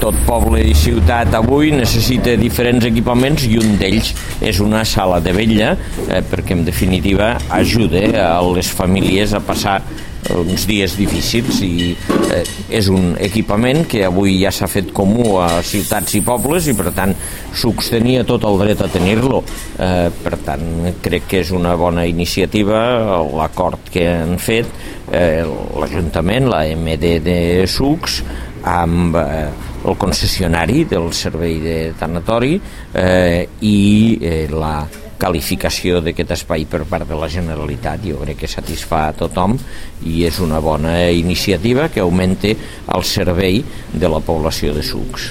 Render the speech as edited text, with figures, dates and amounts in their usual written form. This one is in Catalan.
tot poble i ciutat avui necessita diferents equipaments i un d'ells és una sala de vetlla perquè en definitiva ajuda a les famílies a passar uns dies difícils i és un equipament que avui ja s'ha fet comú a ciutats i pobles i per tant Sucs tenia tot el dret a tenir-lo. Per tant crec que és una bona iniciativa l'acord que han fet l'Ajuntament, la MD de Sucs amb el concessionari del servei de tanatori i la qualificació d'aquest espai per part de la Generalitat. Jo crec que satisfà a tothom i és una bona iniciativa que augmenta el servei de la població de Sucs.